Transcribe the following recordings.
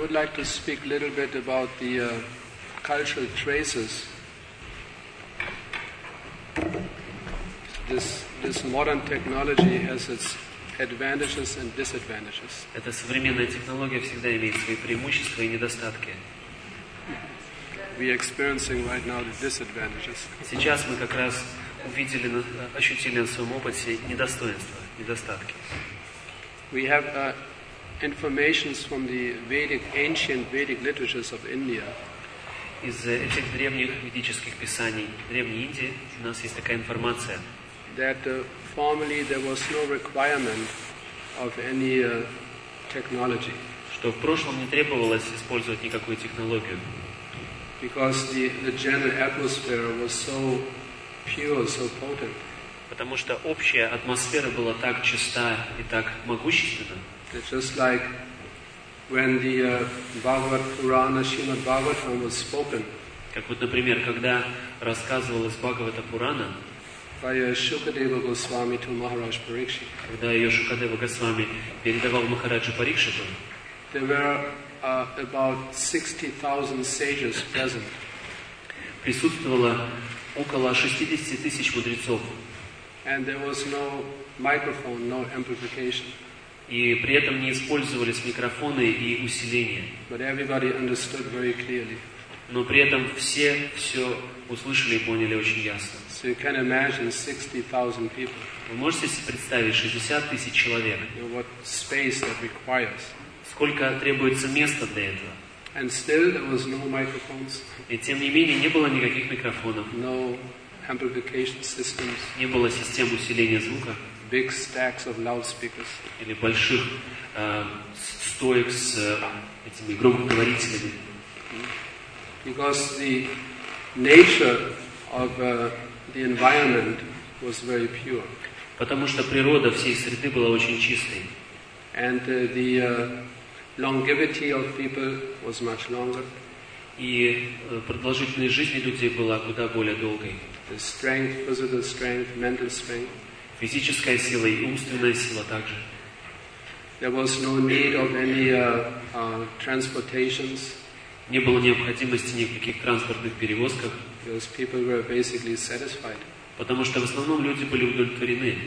would like to speak a little bit about the cultural traces. This modern technology has its advantages and disadvantages. Эта современная технология всегда имеет свои преимущества и недостатки. We are experiencing right now the disadvantages. Сейчас мы как раз ощутили на своем опыте недостоинства, недостатки. We have informations from the ancient Vedic literatures of India. Из этих древних ведических писаний Древней Индии у нас есть такая информация. That formerly there was no requirement of any technology. Что в прошлом не требовалось использовать никакую технологию. Because the general atmosphere was so pure, so potent. Потому что общая атмосфера была так чиста и так могущественна. It's just like when the Bhagavad Purana, Srimad Bhagavatam was spoken. Как вот, например, когда рассказывалась Бхагавата Пурана, by Shukadeva Goswami to Maharaj Parikshit. Когда ее Шукадева Госвами передавал Махараджу Парикшиту, there were about 60,000 sages present. Присутствовало около 60 тысяч мудрецов. And there was no microphone, no amplification. И при этом не использовались микрофоны и усиления. But everybody understood very clearly. Но при этом все услышали и поняли очень ясно. So you can imagine 60,000 people. Вы можете себе представить 60 тысяч человек? What space that requires. Сколько требуется места для этого? And still there was no microphones. И тем не менее не было никаких микрофонов. No amplification systems. Не было систем усиления звука. Big stacks of loudspeakers. Или больших стоек с этими громкоговорителями. Because the nature of the environment was very pure. Потому что природа всей среды была очень чистой. And the longevity of people was much longer. И продолжительность жизни людей была куда более долгой. The strength, physical strength, mental strength. Физическая сила и умственная сила также. There was no need of any transportations. Не было необходимости ни в каких транспортных перевозках. Because people were basically satisfied. Потому что в основном люди были удовлетворены.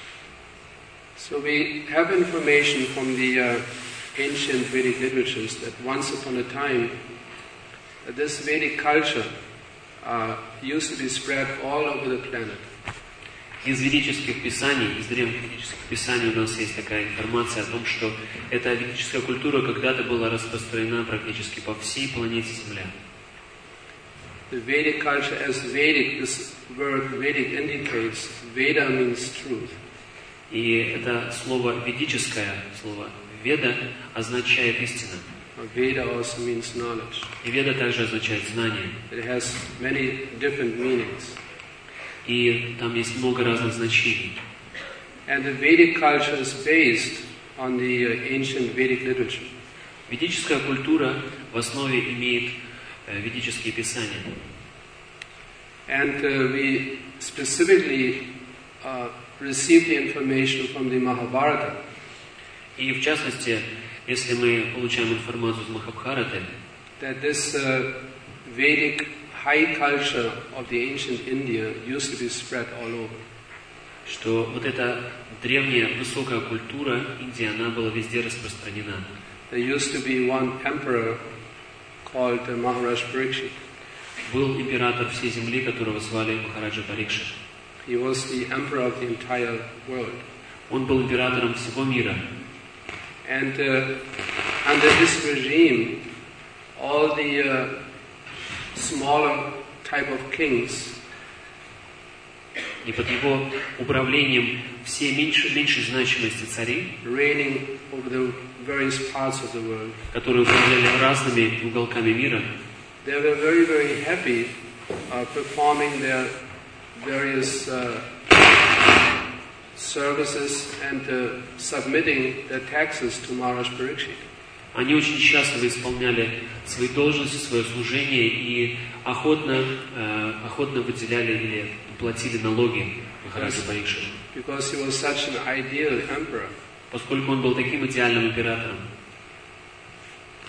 So we have information from the ancient Vedic literatures that once upon a time this Vedic culture used to be spread all over the planet. Из ведических писаний, из древних ведических писаний у нас есть такая информация о том, что эта ведическая культура когда-то была распространена практически по всей планете Земля. The Vedic culture, as Vedic, this word Vedic indicates, Veda means truth. И это слово ведическое, слово Веда означает истина. Veda also means knowledge. И Веда также означает знание. It has many different meanings. И там есть много разных значений. And the Vedic culture is based on the ancient Vedic literature. Ведическая культура в основе имеет ведические писания. And we specifically receive the information from the Mahabharata. И в частности, если мы получаем информацию из Махабхараты, that this Vedic high culture of the ancient India used to be spread all over. Что вот эта древняя высокая культура Индии, она была везде распространена. There used to be one emperor called Maharaj Parikshit. Был император всей земли, которого звали Махараджа Парикшит. He was the emperor of the entire world. Он был императором всего мира. And under this regime, all the smaller type of kings, и под его управлением все меньшей значимости цари, reigning over the various parts of the world, которые управляли разными уголками мира, they were very, very happy performing their various services and submitting their taxes to Maharaj Parikshit. Они очень счастливо исполняли свои должности, свое служение и охотно выделяли или платили налоги Махараджу Парикшиту. Because he was such an ideal emperor. Поскольку он был таким идеальным императором.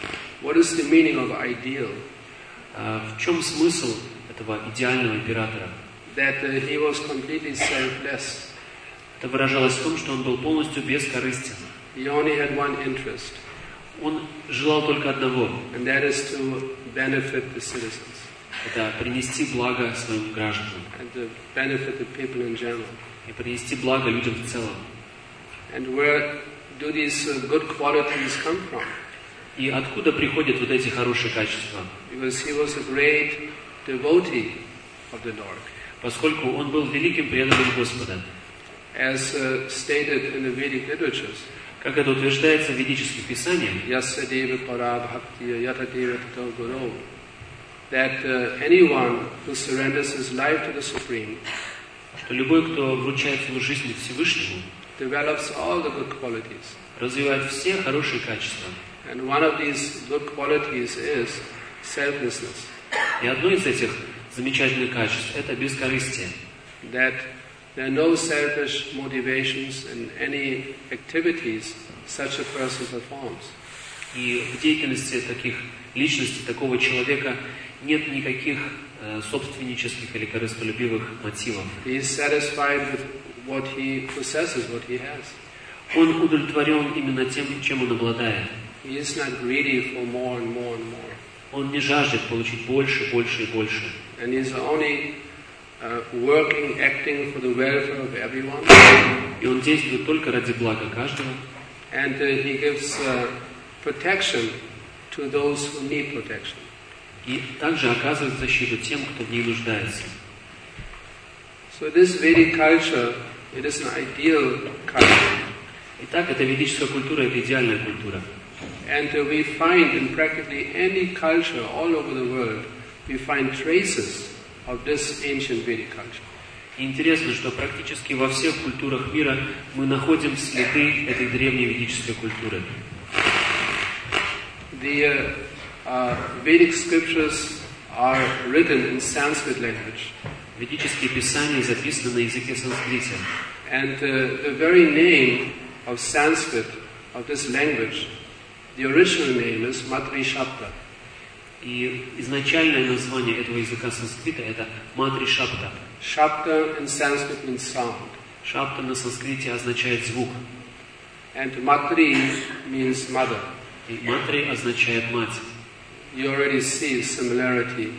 What is the meaning of ideal? В чем смысл этого идеального императора? That he was completely selfless. Это выражалось в том, что он был полностью бескорыстен. He only had one interest, Он желал только одного and that is to benefit the citizens – это принести благо своим гражданам and to benefit the people in general. и принести благо людям в целом. And where do these good qualities come from? И откуда приходят вот эти хорошие качества? Because he was a great devotee of the Lord. Поскольку он был великим преданным Господа. As stated in the Vedic literatures, Как это утверждается в ведических писаниях, Yasadeva Parabhaktiya Yatadeva Tato Guru, that anyone who surrenders his life to the Supreme что любой, кто вручает свою жизнь Всевышнему, develops all the good qualities. развивает все хорошие качества. And one of these good qualities is selflessness. И одно из этих замечательных качеств – это бескорыстие. That there are no selfish motivations in any activities such a person performs. И в деятельности таких личностей, такого человека нет никаких собственнических или корыстолюбивых мотивов. He is satisfied with what he possesses, what he has. Он удовлетворен именно тем, чем он обладает. He is not greedy for more and more and more. Он не жаждет получить больше, больше и больше. And he is only working, acting for the welfare of everyone. И он действует только ради блага каждого. And he gives protection to those who need protection. И также оказывает защиту тем, кто в ней нуждается. So this Vedic culture, it is an ideal culture. Итак, эта ведическая культура – это идеальная культура. And we find in practically any culture all over the world, we find traces of this ancient Vedic culture. И интересно, что практически во всех культурах мира мы находим следы этой древней ведической культуры. The Vedic scriptures are written in Sanskrit language. Ведические писания записаны на языке санскрита. And the very name of Sanskrit, of this language, the original name is Matri Shabda. И изначальное название этого языка санскрита – это Матри Шабда. Shabda in Sanskrit means sound. Шабда на санскрите означает звук. And Matri means mother. И Матри означает мать. You already see similarity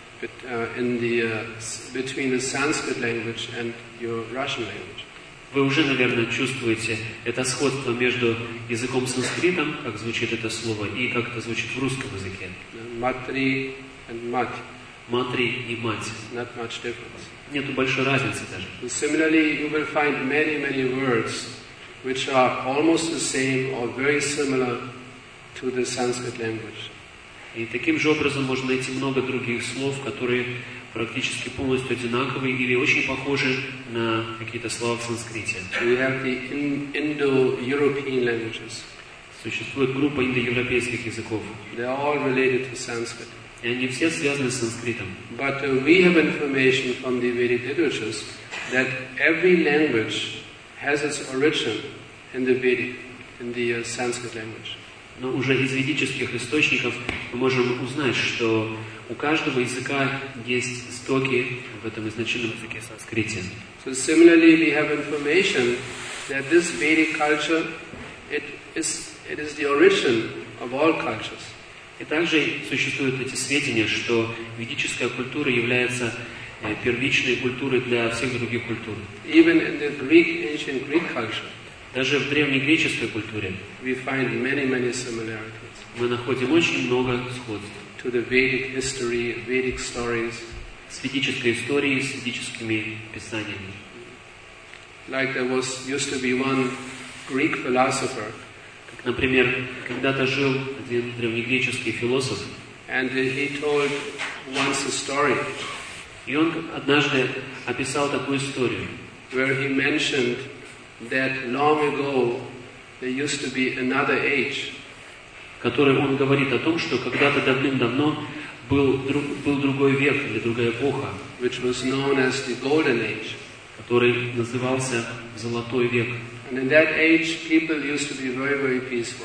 between the Sanskrit language and your Russian language. Вы уже, наверное, чувствуете это сходство между языком санскритом, как звучит это слово, и как это звучит в русском языке. Matri and mat. Матри и мать. Not much difference. Нету большой разницы даже. Similarly, you will find many words which are almost the same or very similar to the Sanskrit language. И таким же образом можно найти много других слов, которые практически полностью одинаковые или очень похожи на какие-то слова в санскрите. We have the Indo-European languages. Существует группа индоевропейских языков. They are all related to Sanskrit. И они все связаны с санскритом. But we have information from the Vedic literatures that every language has its origin in the Vedic, in the Sanskrit language. Но уже из ведических источников мы можем узнать, что у каждого языка есть истоки в этом изначальном языке санскрите. So similarly, we have information that this Vedic culture, it is the origin of all cultures. И также существуют эти сведения, что ведическая культура является первичной культурой для всех других культур. Even in the ancient Greek culture, даже в древнегреческой культуре we find many similarities. Мы находим очень много сходств. To the Vedic history, Vedic stories. С ведической историей, с ведическими писаниями. Like there used to be one Greek philosopher. Как, например, когда-то жил один древнегреческий философ. And he told once a story. И он однажды описал такую историю. Where he mentioned that long ago there used to be another age. В которой он говорит о том, что когда-то давным-давно был другой век или другая эпоха, which was known as the Golden Age. Который назывался Золотой век. And in that age, people used to be very peaceful. И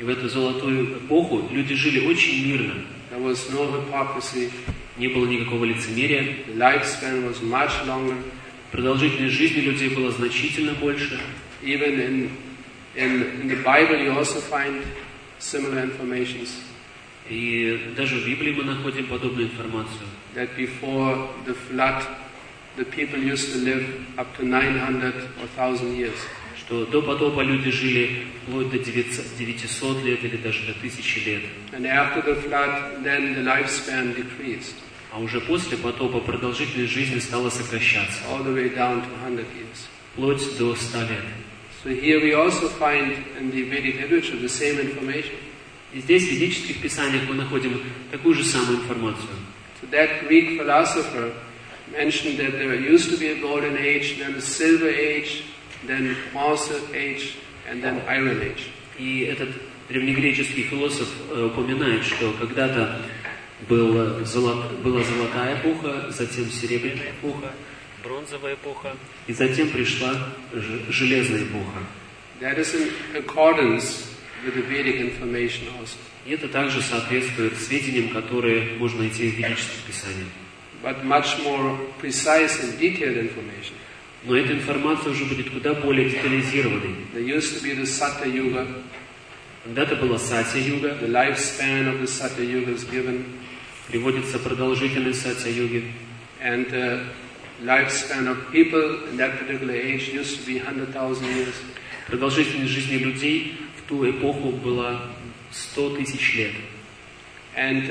И в эту золотую эпоху люди жили очень мирно. There was no hypocrisy. Не было никакого лицемерия. The lifespan was much longer. Продолжительность жизни людей была значительно больше. Even in the Bible you also find similar information. И даже в Библии мы находим подобную информацию. That before the flood, the people used to live up to 900 or 1,000 years. Что до потопа люди жили вплоть до 900 лет или даже до 1000 лет. And after the flood, then the lifespan decreased. А уже после потопа продолжительность жизни стала сокращаться. All the way down to 100 years. Вплоть до 100 лет. So here we also find in the Vedic literature the same information. И здесь в ведических писаниях мы находим такую же самую информацию. So that Greek philosopher mentioned that there used to be a golden age, then a silver age, then bronze age, and then iron age. И этот древнегреческий философ упоминает, что когда-то была золотая эпоха, затем серебряная эпоха, бронзовая эпоха, и затем пришла железная эпоха. That is in accordance with the Vedic information also. И это также соответствует сведениям, которые можно найти в ведических писаниях. But much more precise and detailed information. Но эта информация уже будет куда более детализированной. There used to be the Satya Yuga. Когда-то была Сатья-юга. The lifespan of the Satya Yuga is given. Приводится продолжительность Сатья-юги. And the lifespan of people in that particular age used to be 100,000 years. Продолжительность жизни людей в ту эпоху была 100 тысяч лет. And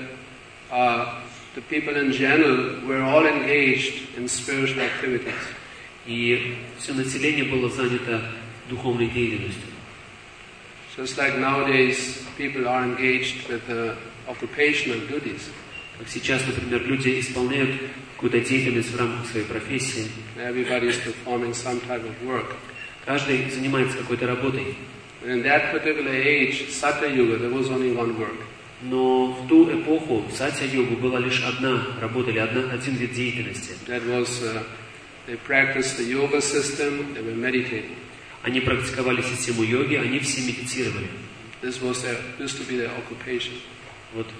the people in general were all engaged in spiritual activities. И все население было занято духовной деятельностью. Just like nowadays, people are engaged with occupational duties. Как сейчас, например, люди исполняют какую-то деятельность в рамках своей профессии. Everybody is performing some type of work. Каждый занимается какой-то работой. But in that particular age, Satya Yuga, there was only one work. Но в ту эпоху, в Сатья-югу, была лишь одна работа или один вид деятельности. That was, they practiced the yoga system, they were meditating. Они практиковали систему йоги, они все медитировали. This used to be their occupation. Вот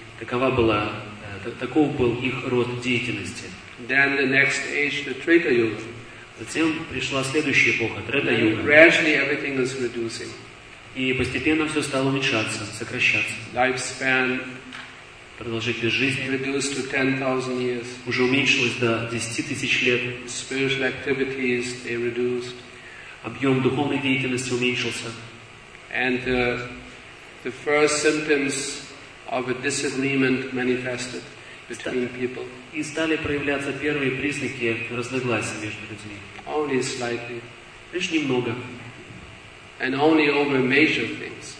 таков был их род деятельности. Then the next age, the Treta Yuga. Затем пришла следующая эпоха, Трета-юга. Gradually everything is reducing. И постепенно все стало уменьшаться, сокращаться. Lifespan Продолжительность жизни reduced to 10,000 years. уже уменьшилась до 10 тысяч лет. Spiritual activities, they reduced. Объем духовной деятельности уменьшился. And the first symptoms of a disagreement manifested between people. И стали проявляться первые признаки разногласия между людьми. Only slightly. Лишь немного. And only over major things.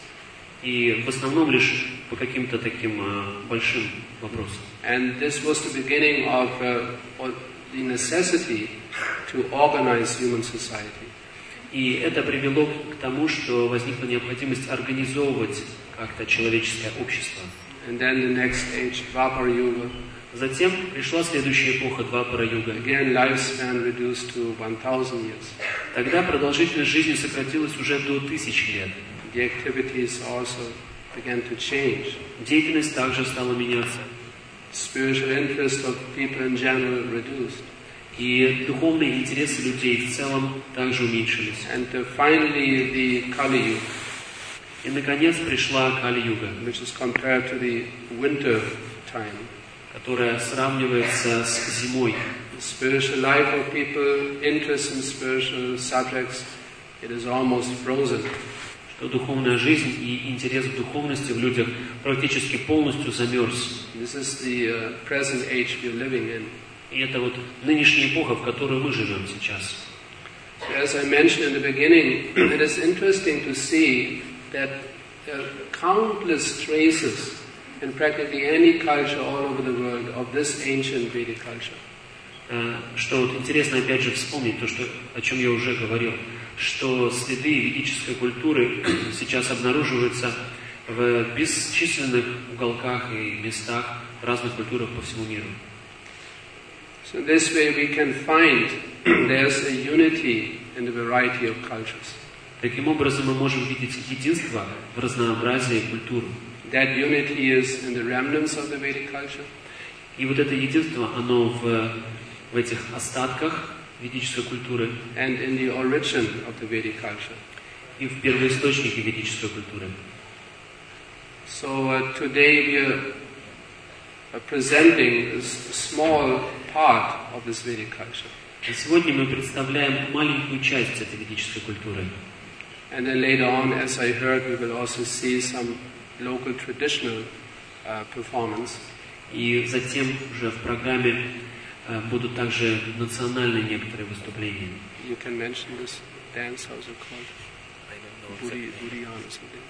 И в основном лишь по каким-то таким большим вопросам. And this was the beginning of the necessity to organize human society. И это привело к тому, что возникла необходимость организовывать как-то человеческое общество. And then the next age, Dwapara Yuga. Затем пришла следующая эпоха, Двапара-юга. Again, lifespan reduced to 1,000 years. Тогда продолжительность жизни сократилась уже до 1000 лет. The activities also began to change. Деятельность также стала меняться. Spiritual interest of people in general reduced. И духовные интересы людей в целом также уменьшились. And finally, the Kali Yuga, И, наконец, пришла Кали-юга, which is compared to the winter time. которая сравнивается с зимой. The spiritual life of people, interest in spiritual subjects, it is almost frozen. Что духовная жизнь и интерес к духовности в людях практически полностью замерз. This is the present age we are living in. И это вот нынешняя эпоха, в которой мы живем сейчас. So as I mentioned in the beginning, it is interesting to see that there are countless traces in practically any culture all over the world of this ancient Vedic culture. Что вот интересно опять же вспомнить то, о чем я уже говорил, что следы ведической культуры сейчас обнаруживаются в бесчисленных уголках и местах в разных культурах по всему миру. So this way we can find there's a unity in the variety of cultures. Таким образом, мы можем видеть единство в разнообразии культур. That unity is in the remnants of the Vedic culture. И вот это единство, оно в этих остатках ведической культуры And in the origin of the Vedic culture. и в первоисточнике ведической культуры. So today we are presenting a small part of this Vedic culture. И сегодня мы представляем маленькую часть этой ведической культуры. And then later on, as I heard, we will also see some local traditional performance. И затем уже в программе будут также национальные некоторые выступления. You can mention this dance, how's it called? Buriyan or something.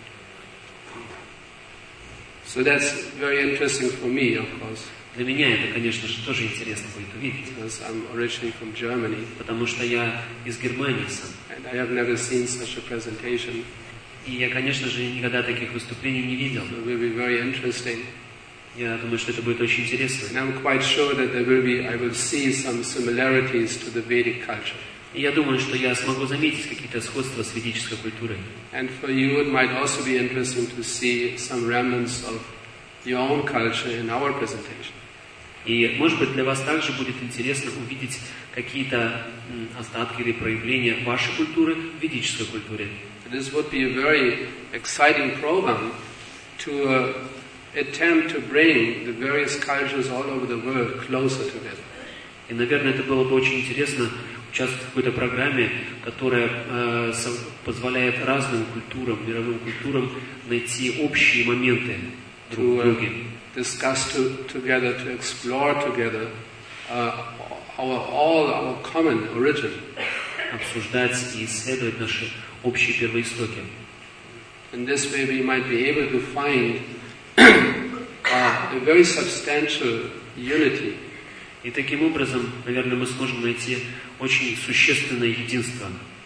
So that's very interesting for me, of course. Для меня это, конечно же, тоже интересно будет увидеть. Because I'm originally from Germany. Потому что я из Германии сам. And I have never seen such a presentation. И я, конечно же, никогда таких выступлений не видел. So it will be very interesting. Я думаю, что это будет очень интересно. And I'm quite sure that I will see some similarities to the Vedic culture. И я думаю, что я смогу заметить какие-то сходства с ведической культурой. And for you, it might also be interesting to see some remnants of your own culture in our presentation. И, может быть, для вас также будет интересно увидеть какие-то остатки или проявления вашей культуры в ведической культуре. This would be a very exciting program to attempt to bring the various cultures all over the world closer together. И, наверное, это было бы очень интересно участвовать в какой-то программе, которая позволяет разным культурам, мировым культурам найти общие моменты друг в друге. Discuss together, to explore together all our common origin. Обсуждать и исследовать наши общие первоистоки. In this way, we might be able to find a very substantial unity. И таким образом, наверное, мы сможем найти очень существенное единство.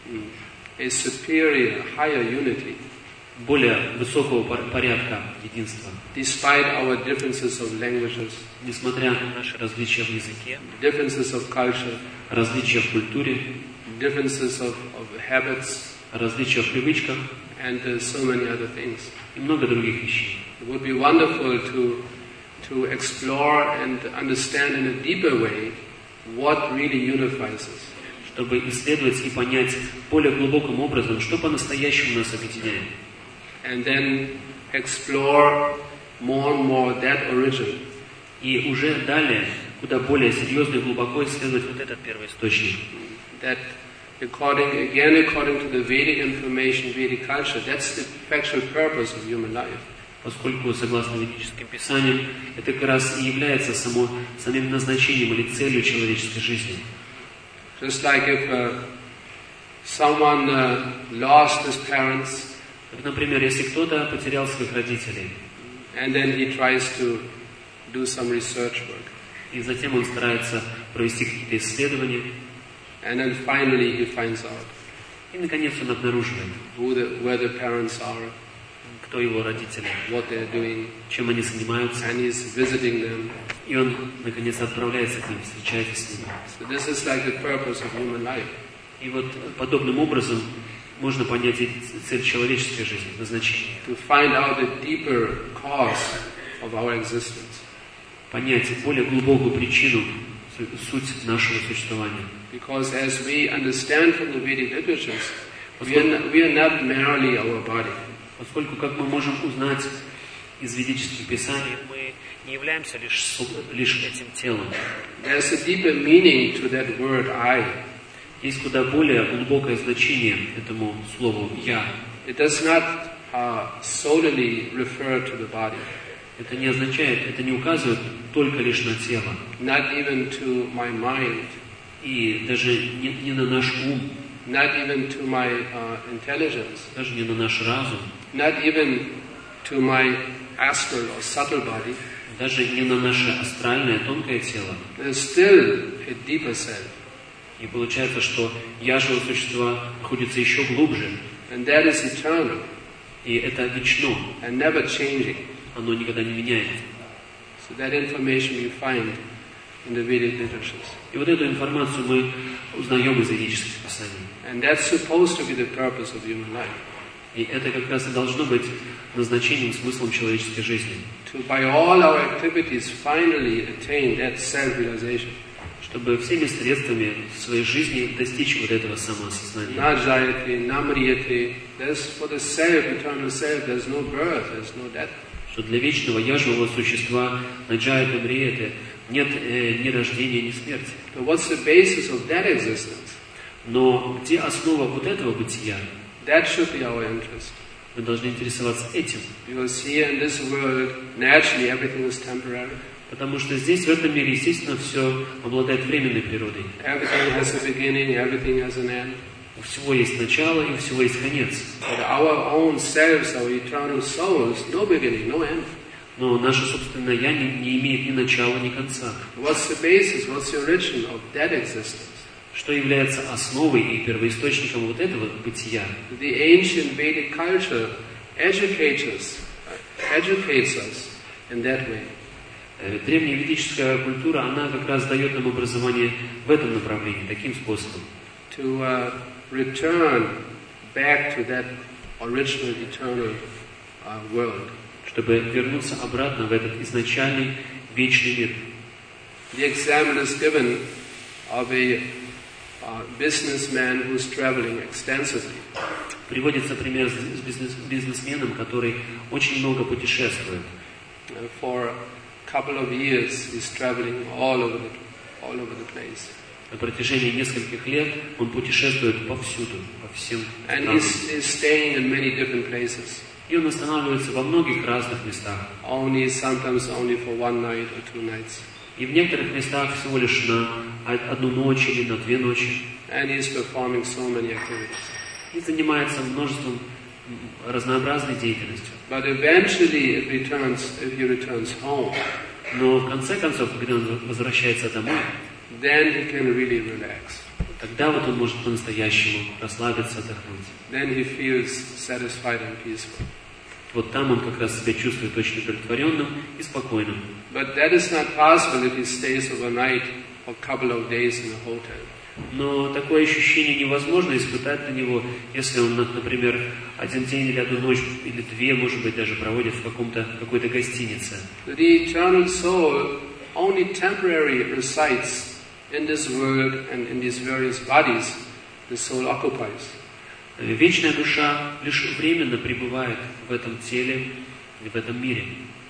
A superior, higher unity. Более высокого порядка единства. Despite our differences of languages, несмотря на наши различия в языке, differences of culture, различия в культуре, differences of habits, различия в привычках, and so many other things. И много других вещей. It would be wonderful to explore and understand in a deeper way what really unifies us. Чтобы исследовать и понять более глубоким образом, что по-настоящему нас объединяет. And then explore more and more that origin. И уже далее, куда более серьезно и глубоко исследовать вот этот первоисточник. That according to the Vedic information, Vedic culture, that's the factual purpose of human life. Поскольку, согласно ведическим писаниям, это как раз и является самим назначением или целью человеческой жизни. Just like if someone lost his parents, как, например, если кто-то потерял своих родителей, and then he tries to do some research work, и затем он старается провести какие-то исследования, and then finally he finds out, и наконец он обнаруживает, where the parents are, кто его родители, what they're doing, чем они занимаются, and he's visiting them. И он наконец отправляется к ним, встречается с ними. So this is like the purpose of human life. И вот подобным образом можно понять и цель человеческой жизни, назначение. To find out the deeper cause of our existence. Понять более глубокую причину, суть нашего существования. Because as we understand from the Vedic literatures, we are not merely our body. Поскольку, как мы можем узнать из ведических писаний, мы не являемся лишь этим телом. There's a deeper meaning to that word I. Есть куда более глубокое значение этому слову «я». It does not solely refer to the body. Это не означает, это не указывает только лишь на тело. Not even to my mind. И даже не на наш ум. Not even to my intelligence. Даже не на наш разум. Not even to my astral or subtle body. Даже не на наше астральное, тонкое тело. There's still a deeper self. И получается, что я живое существо находится еще глубже. And that is eternal. И это вечно. And never changing. Оно никогда не меняется. So that information you find in the Vedic literatures. И вот эту информацию мы узнаем из ведических писаний. And that's supposed to be the purpose of human life. И это как раз и должно быть назначением, смыслом человеческой жизни. To by all our activities finally attain that self-realization. Чтобы всеми средствами своей жизни достичь вот этого самоосознания. Najayate, namriyate. There's for the self, eternal self, there's no birth, there's no death. Что для вечного яжвого существа наджаяте, мриете, нет ни рождения, ни смерти. But what's the basis of that existence? Но где основа вот этого бытия? That should be our interest. Мы должны интересоваться этим. Because here in this world, naturally everything is temporary. Потому что здесь, в этом мире, естественно, все обладает временной природой. Everything has a beginning, everything has an end. У всего есть начало и у всего есть конец. But our own selves, our eternal souls, no beginning, no end. Но наше собственное «я» не имеет ни начала, ни конца. What's the basis, what's the origin of that existence? Что является основой и первоисточником вот этого бытия? The ancient Vedic culture educates us in that way. Древняя ведическая культура, она как раз дает нам образование в этом направлении, таким способом. To return back to that original eternal world. Чтобы вернуться обратно в этот изначальный вечный мир. The example is given of a businessman who's traveling extensively. Приводится пример с бизнесменом, который очень много путешествует. For a couple of years, he's traveling all over the place. На протяжении нескольких лет он путешествует повсюду, по всем странам. And he's staying in many different places. И он останавливается во многих разных местах. Sometimes only for one night or 2 nights. И в некоторых местах всего лишь на одну ночь или на 2 ночи. And he's performing so many activities. И занимается множеством разнообразной деятельностью. But eventually, if he returns home, но в конце концов, когда он возвращается домой, then he can really relax. Тогда вот он может по-настоящему расслабиться, отдохнуть. Then he feels satisfied and peaceful. Вот там он как раз себя чувствует очень удовлетворенным и спокойным. But that is not possible if he stays overnight or a couple of days in a hotel. Но такое ощущение невозможно испытать на него, если он, например, 1 день или 1 ночь, или 2, может быть, даже проводит в какой-то гостинице. The eternal soul only temporarily resides in this world and in these various bodies the soul occupies. Вечная душа лишь временно пребывает в этом теле и в этом мире.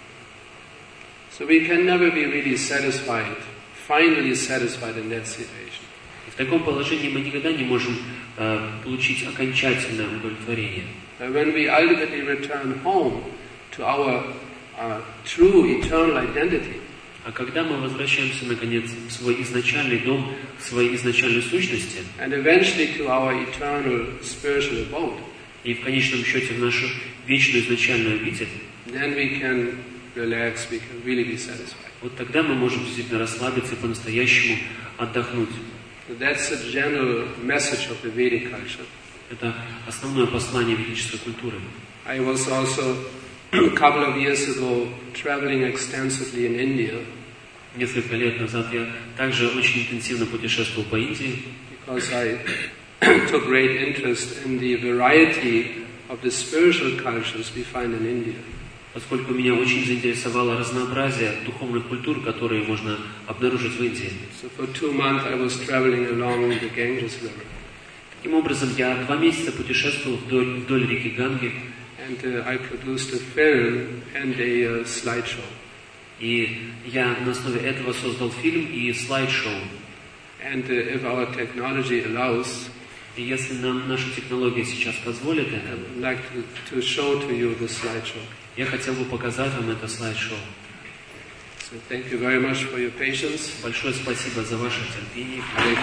So we can never be really satisfied, finally satisfied in that situation. В таком положении мы никогда не можем получить окончательное удовлетворение. When we ultimately return home to our true eternal identity, а когда мы возвращаемся наконец в свой изначальный дом, к своей изначальной сущности, and eventually to our eternal spiritual abode, и в конечном счете в нашу вечную изначальную обитель, then we can relax, we can really be satisfied. Вот тогда мы можем действительно расслабиться и по-настоящему отдохнуть. That's the general message of the Vedic culture. Это основное послание ведической культуры. I was also a couple of years ago traveling extensively in India. Несколько лет назад я также очень интенсивно путешествовал по Индии. Because I took great interest in the variety of the spiritual cultures we find in India. Поскольку меня очень заинтересовало разнообразие духовных культур, которые можно обнаружить в Индии. So for 2 months I was traveling along the Ganges River. Таким образом, я 2 месяца путешествовал вдоль реки Ганги. And I produced a film and a slideshow. И я на основе этого создал фильм и слайд-шоу. And if our technology allows, и если нам наша технология сейчас позволит это, I'd like to show to you the slideshow. Я хотел бы показать вам это слайд-шоу. So thank you very much for your patience. Большое спасибо за ваше терпение.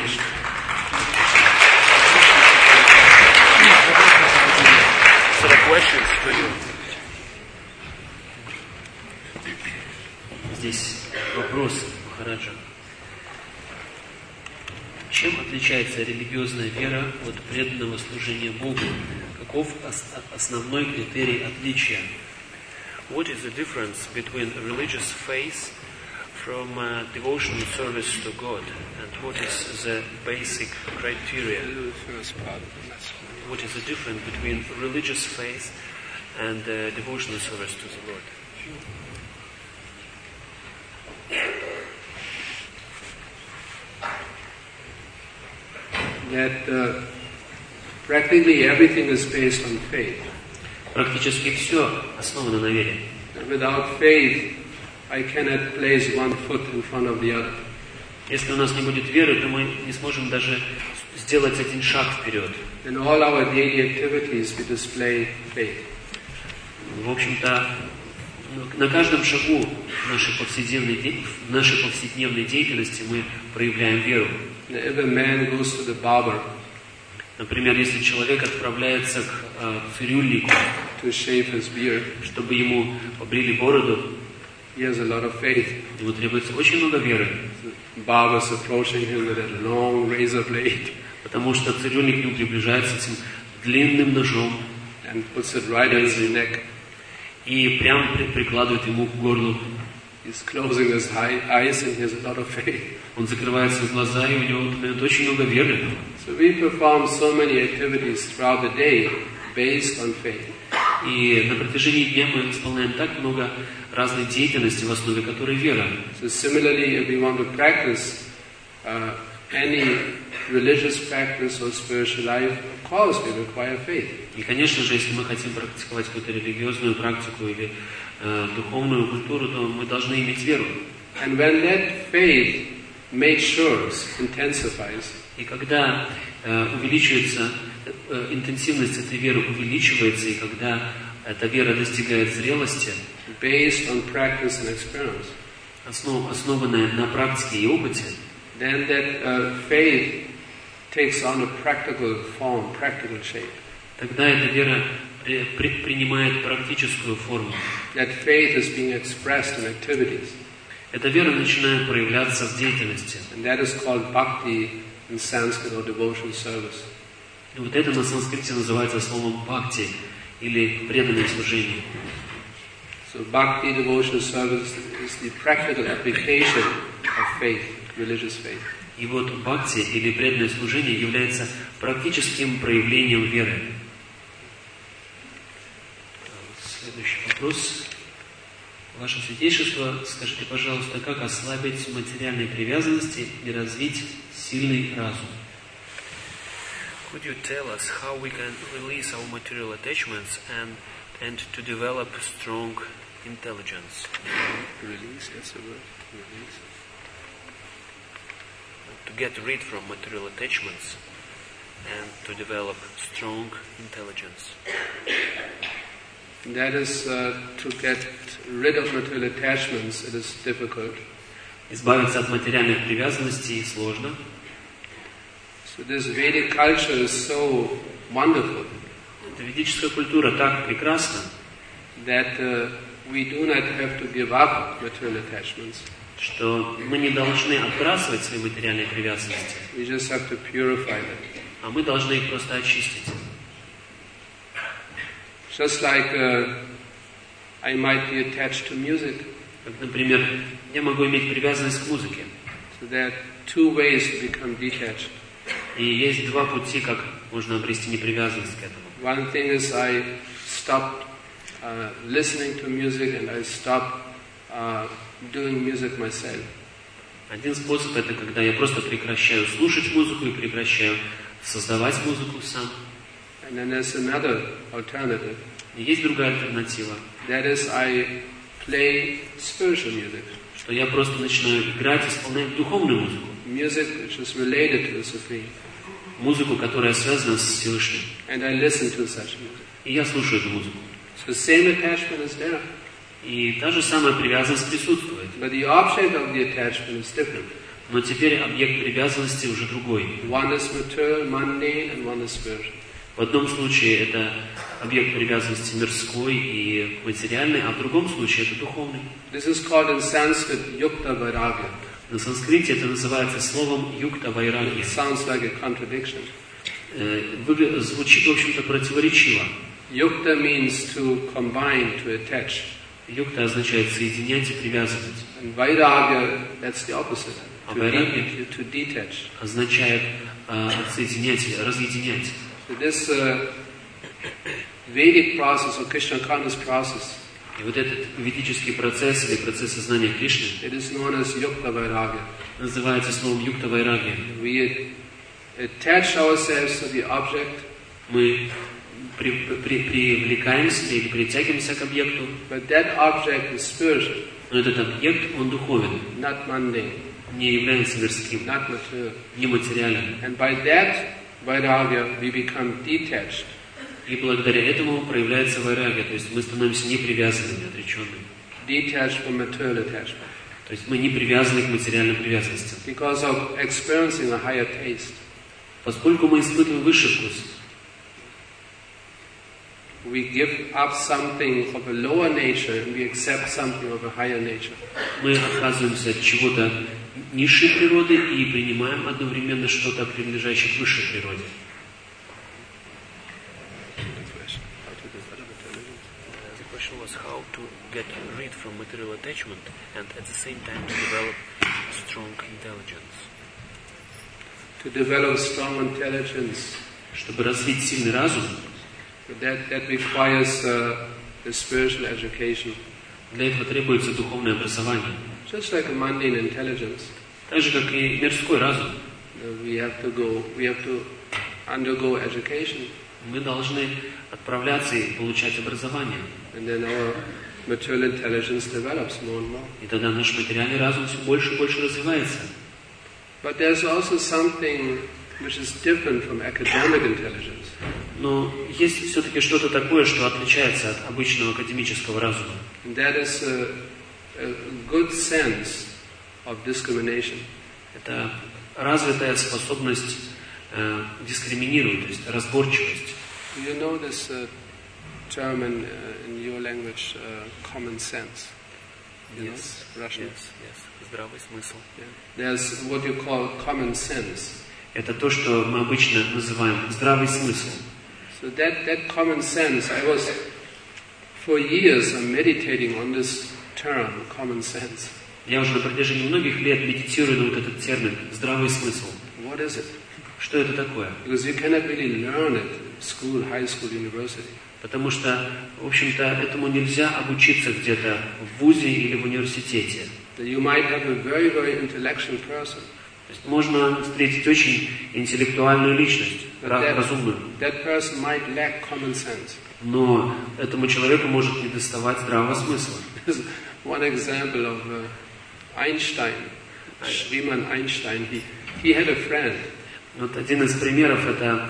So the questions for you. Здесь вопрос, Махараджа. Чем отличается религиозная вера от преданного служения Богу? Каков основной критерий отличия? What is the difference between religious faith from devotional service to God, and what is the basic criteria? What is the difference between religious faith and devotional service to the Lord? That practically everything is based on faith. Практически все основано на вере. Without faith, I cannot place one foot in front of the other. Если у нас не будет веры, то мы не сможем даже сделать один шаг вперед. In all our daily activities, we display faith. В общем-то, на каждом шагу нашей повседневной деятельности мы проявляем веру. If a man goes to the barber, например, если человек отправляется к цирюльнику, to shave his beard, чтобы ему побрили бороду, he has a lot of faith. Ему требуется очень много веры. The barber is approaching him with a long razor blade, потому что цирюльник к нему приближается с этим длинным ножом and puts it right in his neck. И прям прикладывает ему к горлу. He's closing his eyes and he has a lot of faith. Он закрывает свои глаза, и у него очень много веры. So we perform so many activities throughout the day based on faith. И на протяжении дня мы исполняем так много разной деятельности, в основе которой вера. So similarly, if we want to practice any religious practice or spiritual life, of course we require faith. И, конечно же, если мы хотим практиковать какую-то религиозную практику или духовную культуру, то мы должны иметь веру. And when that faith matures, intensifies, и когда увеличивается интенсивность этой веры, увеличивается, и когда эта вера достигает зрелости, based on practice and experience, основанная на практике и опыте, then that faith takes on a practical form, practical shape. Тогда эта вера принимает практическую форму. That faith is being expressed in activities. Эта вера начинает проявляться в деятельности. And that is called bhakti in Sanskrit or devotional service. И вот это на санскрите называется словом бхакти или преданное служение. So bhakti devotional service is the practical application of faith, religious faith. И вот бхакти или преданное служение является практическим проявлением веры. Следующий вопрос. Ваше Святейшество, скажите, пожалуйста, как ослабить материальные привязанности и развить сильный разум? Could you tell us how we can release our material attachments and to develop strong intelligence? Release, that's a word. Release. To get rid from material attachments and to develop strong intelligence. That is to get rid of material attachments. It is difficult. Избавиться от материальных привязанностей сложно. So this Vedic culture is so wonderful. Эта ведическая культура так прекрасна, that we do not have to give up material attachments. Что мы не должны отбрасывать свои материальные привязанности. We just have to purify them. А мы должны их просто очистить. Just like I might be attached to music. Как, например, я могу иметь привязанность к музыке. So there are two ways to become detached. И есть два пути, как можно обрести непривязанность к этому. One thing is I stop listening to music and I stop doing music myself. Один способ — это когда я просто прекращаю слушать музыку и прекращаю создавать музыку сам. And then there's another alternative. И есть другая альтернатива. That is I play spiritual music. Что я просто начинаю играть, исполнять духовную музыку. Music which is related to the Supreme. Музыку, которая связана с Всевышним. And I listen to such music. И я слушаю эту музыку. So the same attachment is there. И та же самая привязанность присутствует. But the object of the attachment is different. Но теперь объект привязанности уже другой. One is material, mundane, and one is spiritual. В одном случае это объект привязанности мирской и материальный, а в другом случае это духовный. This is called in Sanskrit yukta vairagya. На санскрите это называется словом юкта вайрагья. It sounds like a contradiction. Звучит, в общем-то, противоречиво. Yukta means to combine, to attach. Юкта означает соединять и привязывать. And Vairagya, that's the opposite. А вайрагья To detach. означает отсоединять, разъединять. So this Vedic process or Krishna consciousness process, И вот этот ведический процесс или процесс сознания Кришны it is known as Yukta Vairagya. называется словом юкта вайрагья. We attach ourselves to the object, Мы привлекаемся или притягиваемся к объекту, but that object is spiritual, но этот объект, он духовен, not mundane, не является мирским, not material. нематериальным. And by that Vairagya, we become detached. И благодаря этому проявляется вайрагья, то есть мы становимся непривязанными, отреченными. Detached from material attachment. То есть мы не привязаны к материальным привязанностям. Because of experiencing a higher taste, Поскольку мы испытываем высший вкус, we give up something of a lower nature and we accept something of a higher nature. мы отказываемся от чего-то низшей природы и принимаем одновременно что-то, принадлежащее к высшей природе. The question was how to get rid from material attachment and at the same time to develop strong intelligence. To develop strong intelligence, Чтобы развить сильный разум, that requires a spiritual education. для этого требуется духовное образование. Just like a mundane intelligence, Так же, как и мирской разум. we have to undergo education, Мы должны отправляться и получать образование. and then our material intelligence develops more and more. И тогда наш материальный разум все больше и больше развивается. But there's also something which is different from academic intelligence. Но есть все-таки что-то такое, что отличается от обычного академического разума. And that is a good sense of discrimination. Это развитая способность дискриминировать, то есть разборчивость. Do you know this term in your language, common sense? You know, Russian. Yes. Здравый смысл. Yeah. There's what you call common sense. Это то, что мы обычно называем здравый смысл. So that common sense, I was for years meditating on this term, common sense. Я уже на протяжении многих лет медитирую на вот этот термин «здравый смысл». What is it? Что это такое? Because you cannot really learn it in school, high school, university. Потому что, в общем-то, этому нельзя обучиться где-то в вузе или в университете. You might have a very, very intellectual person. То есть можно встретить очень интеллектуальную личность, разумную. That person might lack common sense. Но этому человеку может недоставать здравого смысла. One example of Einstein, Schwiemann Einstein, he had a friend. Вот один из примеров это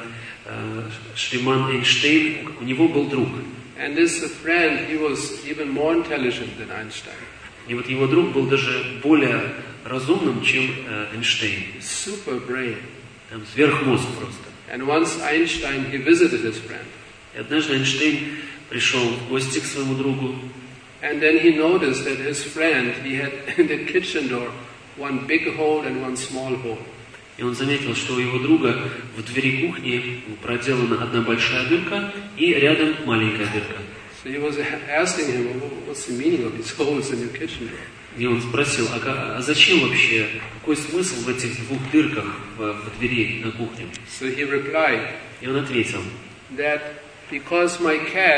Шриман Эйнштейн, у него был друг. And this friend, he was even more intelligent than Einstein. И вот его друг был даже более разумным, чем Эйнштейн. Super brain. Там сверхмозг просто. And once Einstein, he visited his friend. И однажды Эйнштейн пришел в гости к своему другу. And then he noticed that his friend, he had in the kitchen door one big hole and one small hole. И он заметил, что у его друга в двери кухни проделана одна большая дырка и рядом маленькая дырка. So he was asking him, what's the meaning of these holes in your kitchen door? И он спросил, а зачем вообще, какой смысл в этих двух дырках в двери на кухне? So he replied, И он ответил, that because my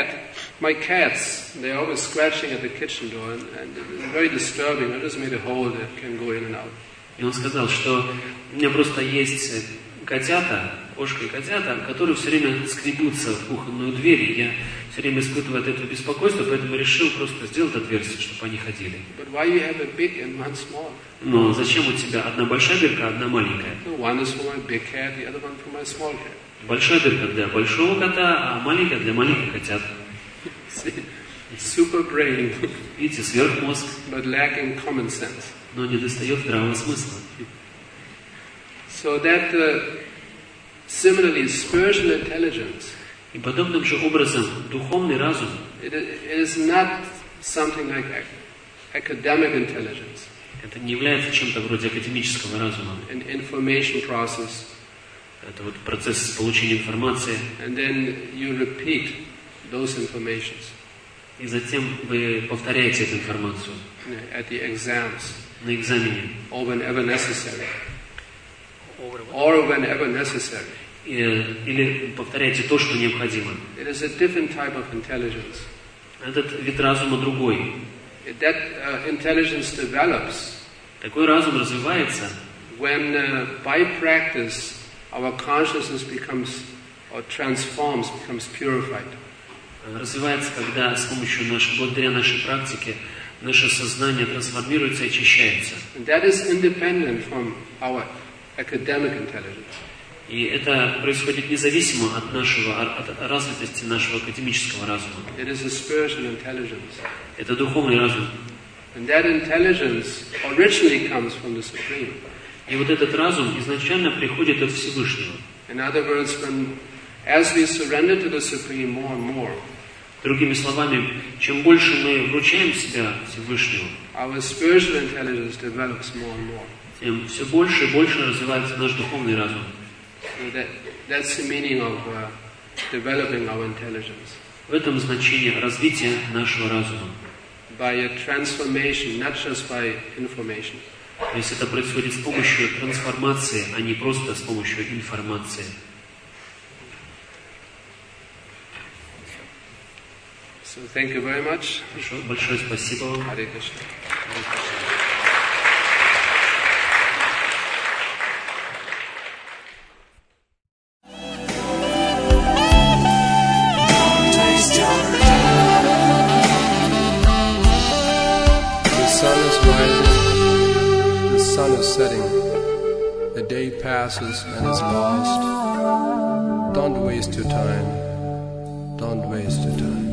cats, they're always scratching at the kitchen door and it's very disturbing. I just made a hole that can go in and out. и он сказал, что у меня просто есть котята, кошка и котята, которые все время скребутся в кухонную дверь, и я все время испытываю от этого беспокойство, поэтому решил просто сделать отверстие, чтобы они ходили. But why you have a big and one small? Но зачем у тебя одна большая дырка, а одна маленькая? No, one is for my big cat, the other one for my small cat. Большая дырка для большого кота, а маленькая для маленьких котят. See, super brain, Видите, сверхмозг, but lacking common sense. но не достает здравого смысла. So that similarly, spiritual intelligence, И подобным же образом духовный разум it is not something like academic intelligence, это не является чем-то вроде академического разума. an information process, Это вот процесс получения информации. and then you repeat those informations. И затем вы повторяете эту информацию at the exams, на экзамене. or whenever necessary. Or whenever necessary. Или повторяете то, что необходимо. It is a different type of intelligence. Этот вид разума другой. That intelligence develops Такой разум развивается, when by practice our consciousness becomes or transforms, becomes purified. развивается, когда благодаря нашей практике наше сознание трансформируется и очищается. And that is independent from our academic intelligence. И это происходит независимо от развитости нашего академического разума. It is a spiritual intelligence. Это духовный разум. And that intelligence originally comes from the Supreme. И вот этот разум изначально приходит от Всевышнего. In other words, as we surrender to the Supreme more and more, другими словами, чем больше мы вручаем себя Всевышнему, our spiritual intelligence develops more and more. Тем все больше и больше развивается наш духовный разум. So that's the meaning of developing our intelligence. В этом значение развития нашего разума. By a transformation, not just by information. То есть это происходит с помощью трансформации, а не просто с помощью информации. So thank you very much. Хорошо, большое спасибо вам. Hare Krishna. The sun is rising, the sun is setting, the day passes and is lost. Don't waste your time, don't waste your time.